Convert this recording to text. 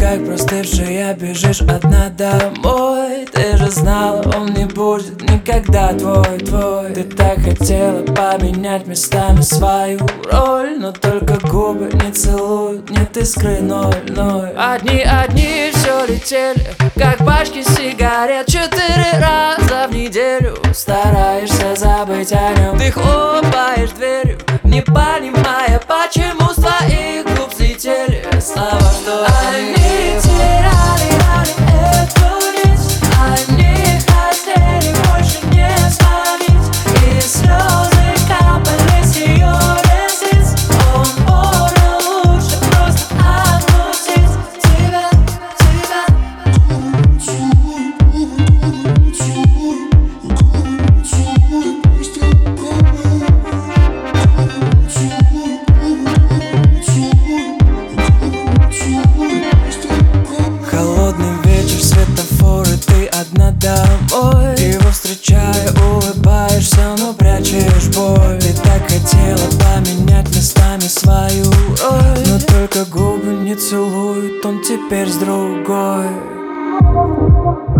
как простывшая, бежишь одна домой. Ты же знала, он не будет никогда твой. Ты так хотела поменять местами свою роль, но только губы не целуют, нет искры ноль. Одни все летели, как пачки сигарет. 4 раза в неделю стараешься забыть о нем. Ты хлопаешь дверью, не понимая, почему с твоих губ слетели слова, что они теряли эту нить. Они хотели больше не звонить, и слезы капали с ее ресниц. Он понял, лучше просто отпустить тебя. Холодный вечер, светофоры, ты одна домой. Его встречая, улыбаешься, но прячешь боль. Ты так хотела поменять местами свою роль, но только губы не целуют, он теперь с другой.